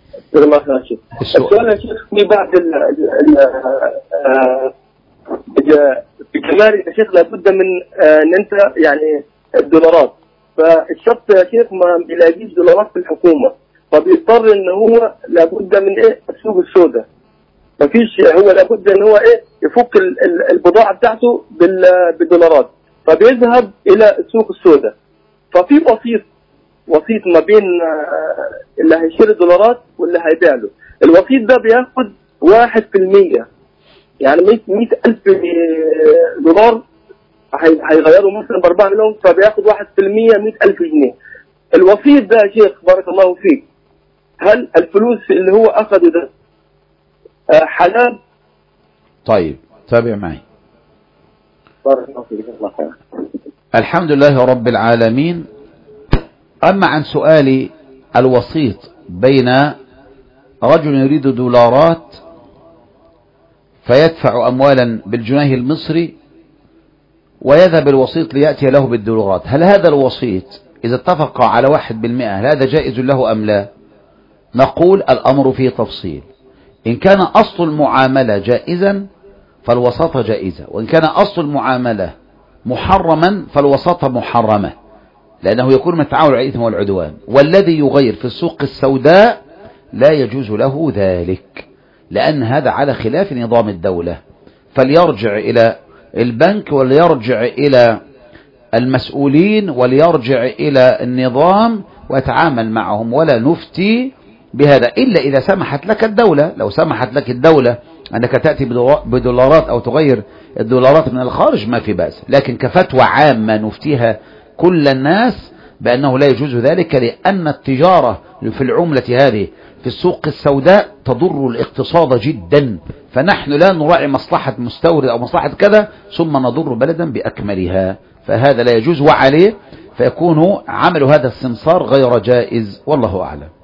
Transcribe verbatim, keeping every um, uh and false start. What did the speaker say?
الله خير شيخ. السؤال يا شيخ في بعض ال الجمارك يا شيخ لابد من ان انت يعني الدولارات، فالشخص يا شيخ ما بيلاقيش دولارات في الحكومه، فبيضطر ان هو لابد من ايه السوق السوداء، مفيش، هو لابد ان هو ايه يفك البضاعه بتاعته بالدولارات، فبيذهب الى السوق السوداء، ففي وسيط وسيط ما بين اللي هيشتري الدولارات واللي هيبيع له، الوسيط ده بياخد واحد في المية، يعني مئة ألف دولار هيغيروا مثلا بأربعة مليون، فبياخد واحد في المية مئة ألف جنيه. الوسيط ده يا شيخ بارك الله فيك، هل الفلوس اللي هو أخده ده حلال؟ طيب تابع معي. بارك الله فيك. الله خير. الحمد لله رب العالمين. أما عن سؤال الوسيط بين رجل يريد دولارات فيدفع أموالا بالجنيه المصري ويذهب الوسيط ليأتي له بالدولارات، هل هذا الوسيط إذا اتفق على واحد بالمئة هل هذا جائز له أم لا؟ نقول الأمر فيه تفصيل. إن كان أصل المعاملة جائزا فالوساطة جائزة، وإن كان أصل المعاملة محرما فالوساطة محرمة، لأنه يكون من التعاون على الإثم والعدوان، والذي يغير في السوق السوداء لا يجوز له ذلك، لأن هذا على خلاف نظام الدولة. فليرجع إلى البنك وليرجع إلى المسؤولين وليرجع إلى النظام ويتعامل معهم، ولا نفتي بهذا إلا إذا سمحت لك الدولة. لو سمحت لك الدولة أنك تأتي بدولارات أو تغير الدولارات من الخارج ما في بأس، لكن كفتوى عامة نفتيها كل الناس بأنه لا يجوز ذلك، لأن التجارة في العملة هذه في السوق السوداء تضر الاقتصاد جدا، فنحن لا نراعي مصلحة مستورد أو مصلحة كذا ثم نضر بلدا بأكملها، فهذا لا يجوز، وعليه فيكون عمل هذا السمسار غير جائز، والله أعلم.